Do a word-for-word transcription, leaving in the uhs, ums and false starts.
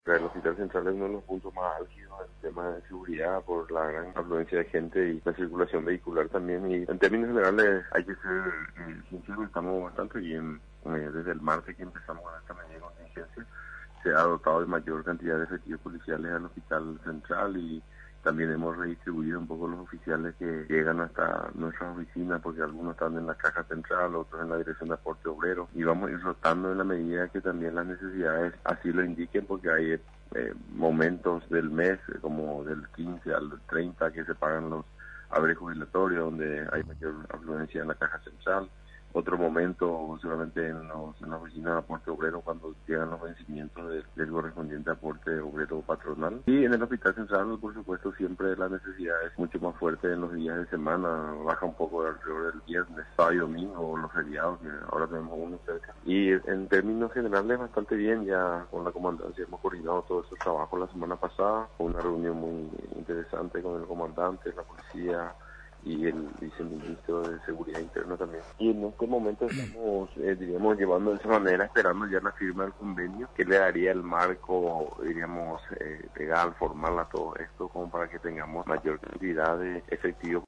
El Hospital Central es uno de los puntos más álgidos en tema de seguridad por la gran afluencia de gente y la circulación vehicular también. Y en términos generales hay que ser eh, sinceros, estamos bastante bien. Eh, desde el martes que empezamos con esta medida de contingencia se ha dotado de mayor cantidad de efectivos policiales al Hospital Central y también hemos redistribuido un poco los oficiales que llegan hasta nuestras oficinas, porque algunos están en la caja central, otros en la dirección de aporte obrero, y vamos a ir rotando en la medida que también las necesidades así lo indiquen, porque hay eh, momentos del mes, como del quince al treinta, que se pagan los haberes jubilatorios, donde hay mayor afluencia en la caja central. Otro momento solamente en, los, en la oficina de aporte obrero cuando llegan los vencimientos de, del correspondiente aporte obrero patronal. Y en el Hospital Central, por supuesto, siempre la necesidad es mucho más fuerte en los días de semana, baja un poco alrededor del viernes, sábado y domingo, o los feriados, que ahora tenemos uno cerca. Y en términos generales bastante bien, ya con la comandancia hemos coordinado todo ese trabajo la semana pasada, fue una reunión muy interesante con el comandante, la policía, y el viceministro de Seguridad Interna también. Y en este momento estamos, eh, diríamos, llevando de esa manera, esperando ya la firma del convenio, que le daría el marco, diríamos, eh, legal, formal a todo esto, como para que tengamos mayor cantidad de efectivos